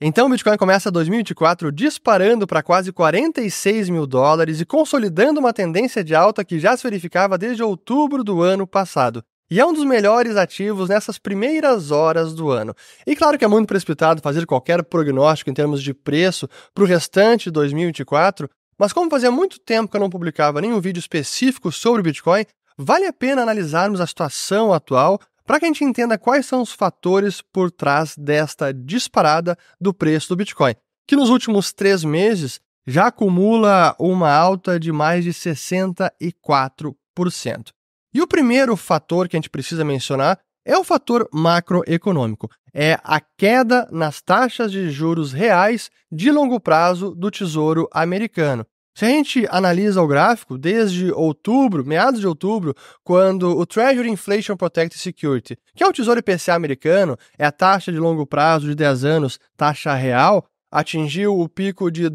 Então o Bitcoin começa 2024 disparando para quase $46 mil e consolidando uma tendência de alta que já se verificava desde outubro do ano passado. E é um dos melhores ativos nessas primeiras horas do ano. E claro que é muito precipitado fazer qualquer prognóstico em termos de preço para o restante de 2024, mas como fazia muito tempo que eu não publicava nenhum vídeo específico sobre o Bitcoin, vale a pena analisarmos a situação atual para que a gente entenda quais são os fatores por trás desta disparada do preço do Bitcoin, que nos últimos 3 meses já acumula uma alta de mais de 64%. E o primeiro fator que a gente precisa mencionar é o fator macroeconômico. É a queda nas taxas de juros reais de longo prazo do Tesouro americano. Se a gente analisa o gráfico, desde outubro, meados de outubro, quando o Treasury Inflation Protected Security, que é o Tesouro IPCA americano, é a taxa de longo prazo de 10 anos, taxa real, atingiu o pico de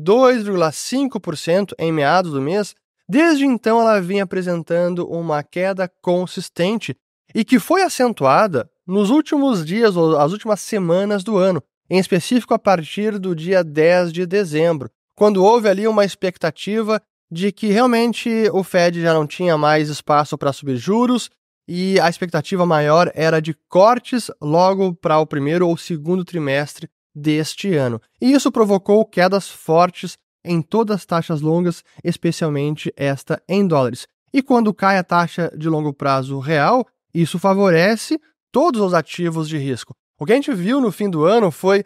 2,5% em meados do mês, desde então ela vinha apresentando uma queda consistente e que foi acentuada nos últimos dias ou as últimas semanas do ano, em específico a partir do dia 10 de dezembro, quando houve ali uma expectativa de que realmente o Fed já não tinha mais espaço para subir juros e a expectativa maior era de cortes logo para o primeiro ou segundo trimestre deste ano. E isso provocou quedas fortes em todas as taxas longas, especialmente esta em dólares. E quando cai a taxa de longo prazo real, isso favorece todos os ativos de risco. O que a gente viu no fim do ano foi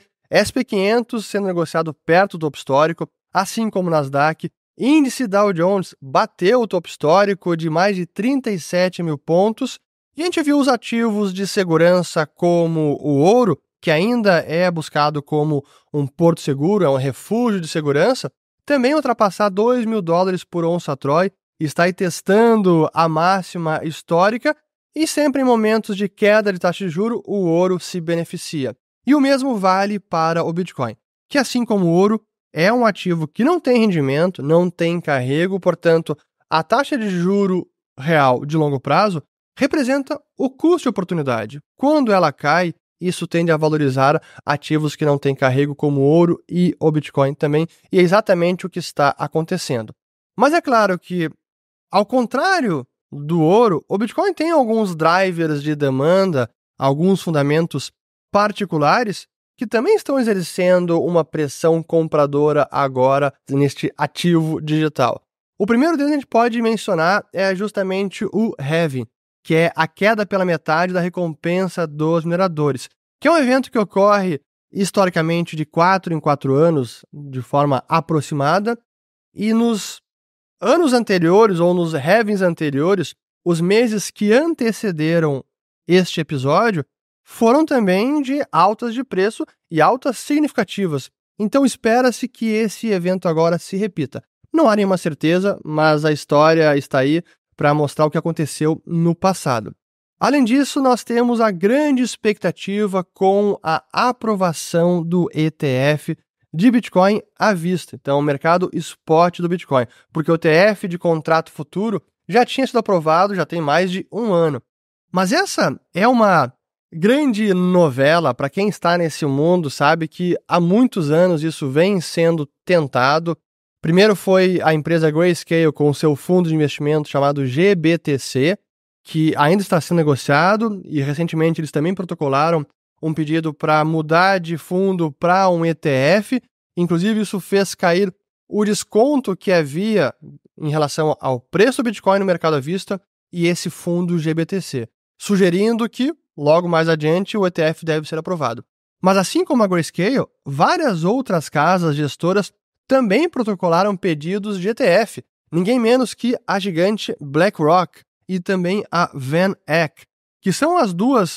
SP500 sendo negociado perto do topo histórico, assim como o Nasdaq. Índice Dow Jones bateu o topo histórico de mais de 37 mil pontos. E a gente viu os ativos de segurança como o ouro, que ainda é buscado como um porto seguro, é um refúgio de segurança, também ultrapassar $2 mil por onça Troy, está aí testando a máxima histórica e sempre em momentos de queda de taxa de juros, o ouro se beneficia. E o mesmo vale para o Bitcoin, que assim como o ouro, é um ativo que não tem rendimento, não tem carrego, portanto, a taxa de juro real de longo prazo representa o custo de oportunidade. Quando ela cai, isso tende a valorizar ativos que não têm carrego, como o ouro e o Bitcoin também, e é exatamente o que está acontecendo. Mas é claro que, ao contrário do ouro, o Bitcoin tem alguns drivers de demanda, alguns fundamentos particulares que também estão exercendo uma pressão compradora agora neste ativo digital. O primeiro deles a gente pode mencionar é justamente o halving, que é a queda pela metade da recompensa dos mineradores, que é um evento que ocorre historicamente de 4 em 4 anos, de forma aproximada, e nos anos anteriores ou nos halvings anteriores, os meses que antecederam este episódio foram também de altas de preço e altas significativas. Então espera-se que esse evento agora se repita. Não há nenhuma certeza, mas a história está aí para mostrar o que aconteceu no passado. Além disso, nós temos a grande expectativa com a aprovação do ETF de Bitcoin à vista, então o mercado spot do Bitcoin, porque o ETF de contrato futuro já tinha sido aprovado, já tem mais de 1 ano. Mas essa é uma grande novela, para quem está nesse mundo sabe que há muitos anos isso vem sendo tentado. Primeiro foi a empresa Grayscale com o seu fundo de investimento chamado GBTC, que ainda está sendo negociado, e recentemente eles também protocolaram um pedido para mudar de fundo para um ETF. Inclusive isso fez cair o desconto que havia em relação ao preço do Bitcoin no mercado à vista e esse fundo GBTC, sugerindo que logo mais adiante o ETF deve ser aprovado. Mas assim como a Grayscale, várias outras casas gestoras também protocolaram pedidos de ETF, ninguém menos que a gigante BlackRock e também a Van Eck, que são as duas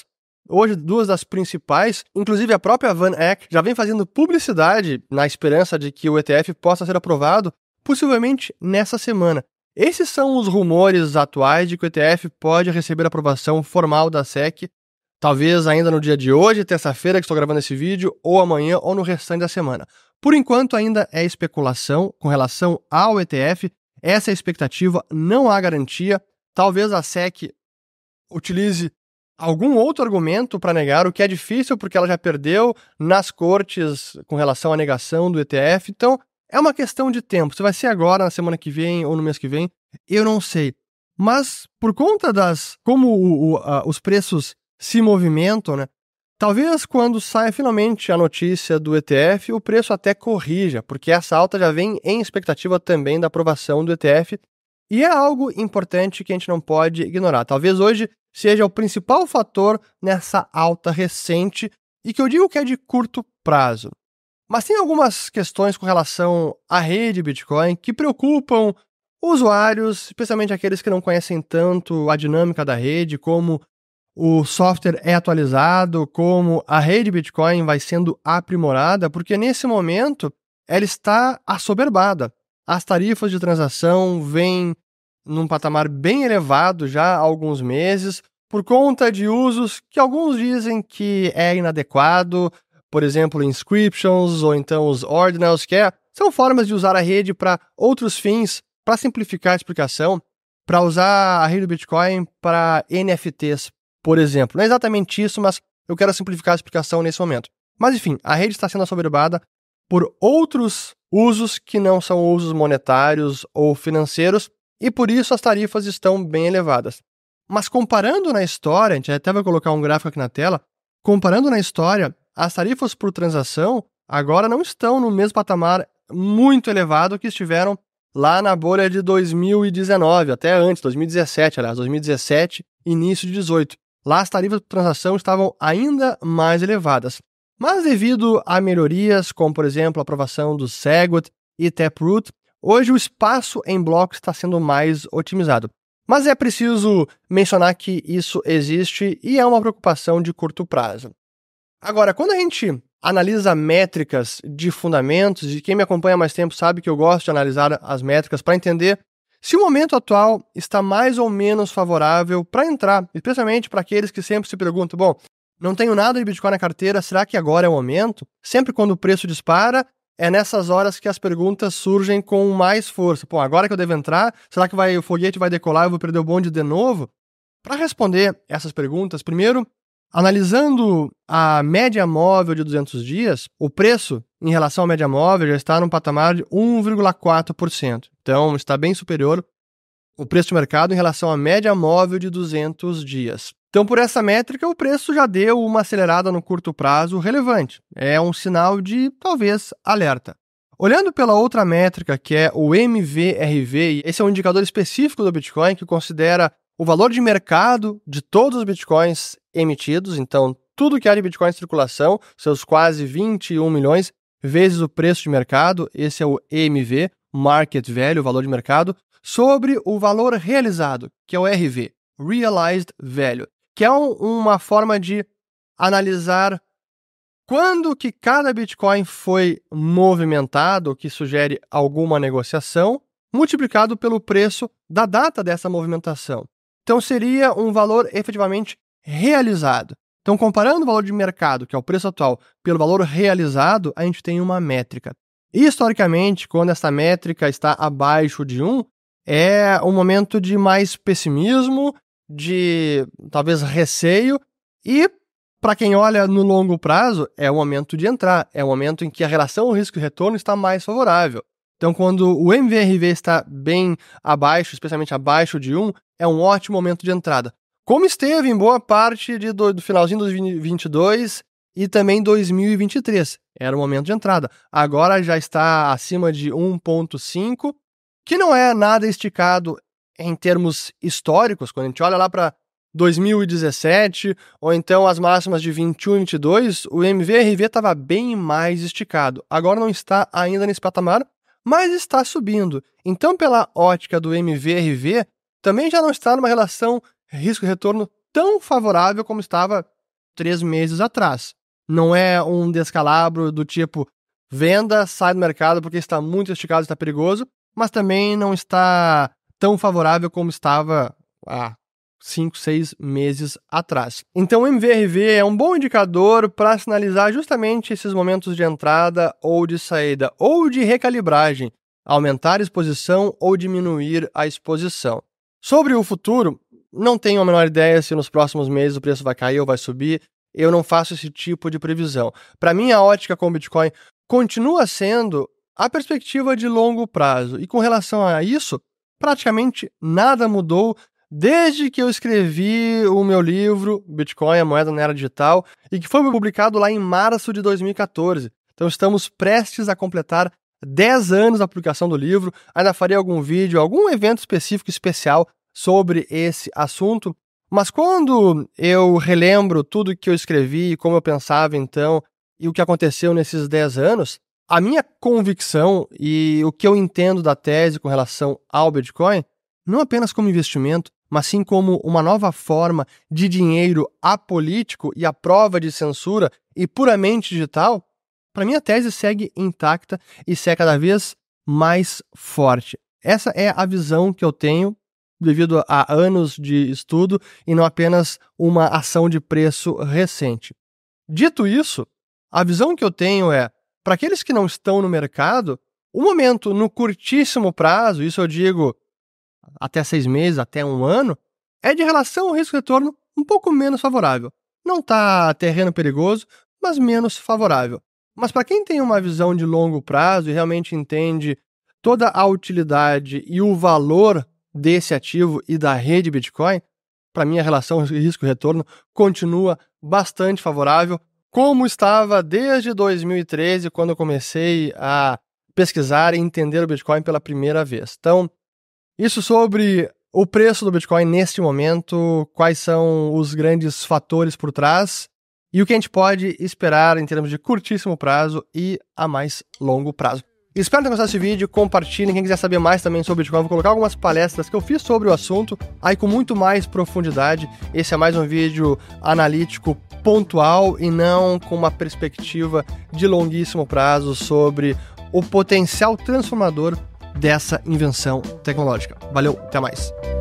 das principais. Inclusive a própria Van Eck já vem fazendo publicidade na esperança de que o ETF possa ser aprovado, possivelmente nessa semana. Esses são os rumores atuais de que o ETF pode receber aprovação formal da SEC, talvez ainda no dia de hoje, terça-feira que estou gravando esse vídeo, ou amanhã, ou no restante da semana. Por enquanto ainda é especulação com relação ao ETF, essa é a expectativa, não há garantia. Talvez a SEC utilize algum outro argumento para negar, o que é difícil porque ela já perdeu nas cortes com relação à negação do ETF. Então, é uma questão de tempo. Se vai ser agora, na semana que vem ou no mês que vem, eu não sei. Mas por conta como os preços se movimentam, né? Talvez quando saia finalmente a notícia do ETF, o preço até corrija, porque essa alta já vem em expectativa também da aprovação do ETF, e é algo importante que a gente não pode ignorar. Talvez hoje seja o principal fator nessa alta recente, e que eu digo que é de curto prazo. Mas tem algumas questões com relação à rede Bitcoin que preocupam usuários, especialmente aqueles que não conhecem tanto a dinâmica da rede, como o software é atualizado, como a rede Bitcoin vai sendo aprimorada, porque nesse momento ela está assoberbada. As tarifas de transação vêm num patamar bem elevado já há alguns meses, por conta de usos que alguns dizem que é inadequado, por exemplo, inscriptions ou então os ordinals, são formas de usar a rede para outros fins, para simplificar a explicação, para usar a rede do Bitcoin para NFTs, por exemplo. Não é exatamente isso, mas eu quero simplificar a explicação nesse momento. Mas enfim, a rede está sendo assoberbada por outros usos que não são usos monetários ou financeiros, e por isso as tarifas estão bem elevadas. Mas comparando na história, a gente até vai colocar um gráfico aqui na tela, comparando na história, as tarifas por transação agora não estão no mesmo patamar muito elevado que estiveram lá na bolha de 2019, até antes, 2017, aliás, 2017, início de 2018. Lá as tarifas por transação estavam ainda mais elevadas. Mas devido a melhorias, como por exemplo a aprovação do Segwit e Taproot, hoje o espaço em blocos está sendo mais otimizado. Mas é preciso mencionar que isso existe e é uma preocupação de curto prazo. Agora, quando a gente analisa métricas de fundamentos, e quem me acompanha há mais tempo sabe que eu gosto de analisar as métricas para entender se o momento atual está mais ou menos favorável para entrar, especialmente para aqueles que sempre se perguntam, bom, não tenho nada de Bitcoin na carteira, será que agora é o momento? Sempre quando o preço dispara, é nessas horas que as perguntas surgem com mais força. Pô, agora que eu devo entrar, será que o foguete vai decolar e eu vou perder o bonde de novo? Para responder essas perguntas, primeiro, analisando a média móvel de 200 dias, o preço em relação à média móvel já está num patamar de 1,4%. Então, está bem superior o preço de mercado em relação à média móvel de 200 dias. Então, por essa métrica, o preço já deu uma acelerada no curto prazo relevante. É um sinal de, talvez, alerta. Olhando pela outra métrica, que é o MVRV, esse é um indicador específico do Bitcoin que considera o valor de mercado de todos os Bitcoins emitidos, então tudo que há de Bitcoin em circulação, seus quase 21 milhões, vezes o preço de mercado, esse é o EMV, Market Value, o valor de mercado, sobre o valor realizado, que é o RV, Realized Value, que é uma forma de analisar quando que cada Bitcoin foi movimentado, o que sugere alguma negociação, multiplicado pelo preço da data dessa movimentação. Então, seria um valor efetivamente realizado. Então, comparando o valor de mercado, que é o preço atual, pelo valor realizado, a gente tem uma métrica. E, historicamente, quando essa métrica está abaixo de 1, é um momento de mais pessimismo, de talvez receio, e, para quem olha no longo prazo, é o momento de entrar, é o momento em que a relação risco e retorno está mais favorável. Então, quando o MVRV está bem abaixo, especialmente abaixo de 1, é um ótimo momento de entrada. Como esteve em boa parte do finalzinho de 2022 e também 2023. Era o momento de entrada. Agora já está acima de 1,5, que não é nada esticado em termos históricos. Quando a gente olha lá para 2017, ou então as máximas de 21 e 22, o MVRV estava bem mais esticado. Agora não está ainda nesse patamar, mas está subindo. Então, pela ótica do MVRV, também já não está numa relação risco-retorno tão favorável como estava 3 meses atrás. Não é um descalabro do tipo venda, sai do mercado porque está muito esticado e está perigoso, mas também não está tão favorável como estava há 5, 6 meses atrás. Então o MVRV é um bom indicador para sinalizar justamente esses momentos de entrada ou de saída, ou de recalibragem, aumentar a exposição ou diminuir a exposição. Sobre o futuro, não tenho a menor ideia se nos próximos meses o preço vai cair ou vai subir. Eu não faço esse tipo de previsão. Para mim, a ótica com o Bitcoin continua sendo a perspectiva de longo prazo. E com relação a isso, praticamente nada mudou desde que eu escrevi o meu livro Bitcoin, a moeda na era digital, e que foi publicado lá em março de 2014. Então estamos prestes a completar 10 anos da publicação do livro. Ainda farei algum vídeo, algum evento específico especial sobre esse assunto. Mas quando eu relembro tudo que eu escrevi, como eu pensava então, e o que aconteceu nesses 10 anos, a minha convicção e o que eu entendo da tese com relação ao Bitcoin, não apenas como investimento, mas sim como uma nova forma de dinheiro apolítico e à prova de censura e puramente digital, para mim a tese segue intacta e segue cada vez mais forte. Essa é a visão que eu tenho devido a anos de estudo e não apenas uma ação de preço recente. Dito isso, a visão que eu tenho é, para aqueles que não estão no mercado, o momento no curtíssimo prazo, isso eu digo até 6 meses, até 1 ano, é de relação ao risco-retorno um pouco menos favorável. Não está terreno perigoso, mas menos favorável. Mas para quem tem uma visão de longo prazo e realmente entende toda a utilidade e o valor desse ativo e da rede Bitcoin, para mim a relação risco-retorno continua bastante favorável, como estava desde 2013, quando eu comecei a pesquisar e entender o Bitcoin pela primeira vez. Então, isso sobre o preço do Bitcoin neste momento, quais são os grandes fatores por trás e o que a gente pode esperar em termos de curtíssimo prazo e a mais longo prazo. Espero ter gostado desse vídeo, compartilhem, quem quiser saber mais também sobre Bitcoin, vou colocar algumas palestras que eu fiz sobre o assunto, aí com muito mais profundidade. Esse é mais um vídeo analítico pontual e não com uma perspectiva de longuíssimo prazo sobre o potencial transformador dessa invenção tecnológica. Valeu, até mais!